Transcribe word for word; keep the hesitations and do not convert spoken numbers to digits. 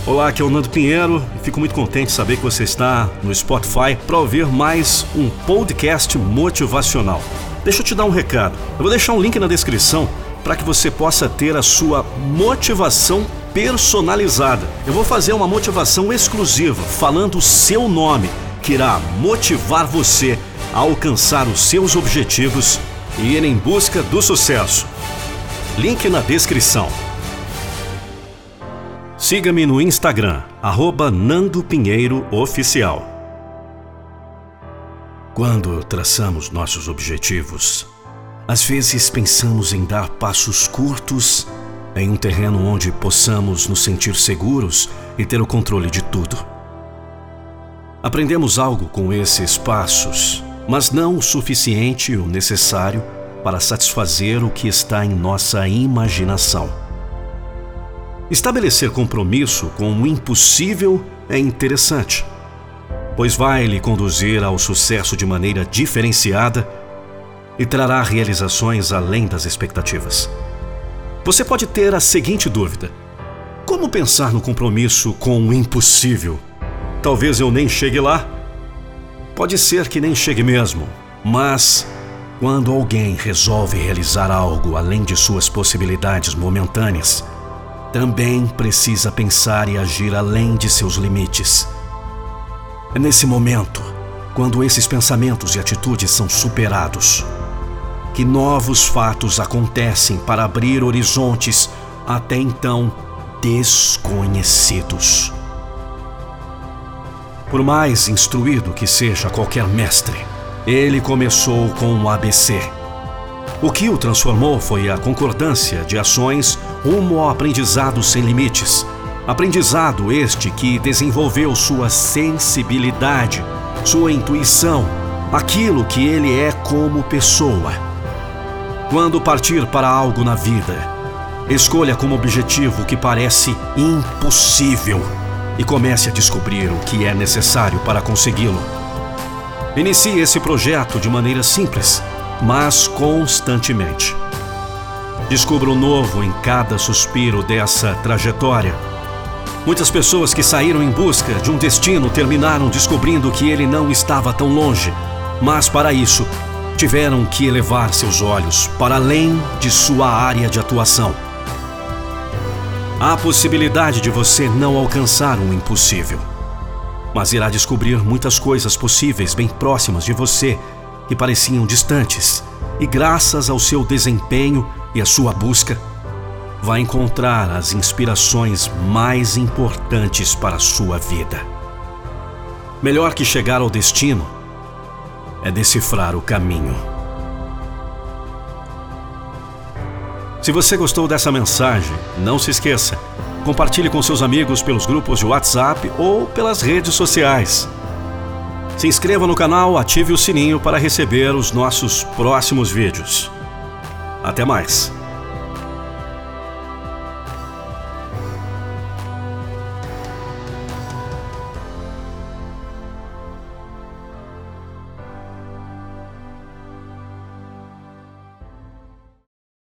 Olá, aqui é o Nando Pinheiro e fico muito contente de saber que você está no Spotify para ouvir mais um podcast motivacional. Deixa eu te dar um recado. Eu vou deixar um link na descrição para que você possa ter a sua motivação personalizada. Eu vou fazer uma motivação exclusiva, falando o seu nome, que irá motivar você a alcançar os seus objetivos e ir em busca do sucesso. Link na descrição. Siga-me no Instagram, arroba Nando Pinheiro Oficial. Quando traçamos nossos objetivos, às vezes pensamos em dar passos curtos em um terreno onde possamos nos sentir seguros e ter o controle de tudo. Aprendemos algo com esses passos, mas não o suficiente ou necessário para satisfazer o que está em nossa imaginação. Estabelecer compromisso com o impossível é interessante, pois vai lhe conduzir ao sucesso de maneira diferenciada e trará realizações além das expectativas. Você pode ter a seguinte dúvida: como pensar no compromisso com o impossível? Talvez eu nem chegue lá. Pode ser que nem chegue mesmo, mas quando alguém resolve realizar algo além de suas possibilidades momentâneas, também precisa pensar e agir além de seus limites. É nesse momento, quando esses pensamentos e atitudes são superados, que novos fatos acontecem para abrir horizontes até então desconhecidos. Por mais instruído que seja qualquer mestre, ele começou com um A B C. O que o transformou foi a concordância de ações rumo ao aprendizado sem limites. Aprendizado este que desenvolveu sua sensibilidade, sua intuição, aquilo que ele é como pessoa. Quando partir para algo na vida, escolha como objetivo o que parece impossível e comece a descobrir o que é necessário para consegui-lo. Inicie esse projeto de maneira simples, mas constantemente. Descubra o novo em cada suspiro dessa trajetória. Muitas pessoas que saíram em busca de um destino terminaram descobrindo que ele não estava tão longe, mas para isso tiveram que elevar seus olhos para além de sua área de atuação. Há a possibilidade de você não alcançar um impossível, mas irá descobrir muitas coisas possíveis bem próximas de você que pareciam distantes, e graças ao seu desempenho e à sua busca, vai encontrar as inspirações mais importantes para a sua vida. Melhor que chegar ao destino é decifrar o caminho. Se você gostou dessa mensagem, não se esqueça, compartilhe com seus amigos pelos grupos de WhatsApp ou pelas redes sociais. Se inscreva no canal, ative o sininho para receber os nossos próximos vídeos. Até mais!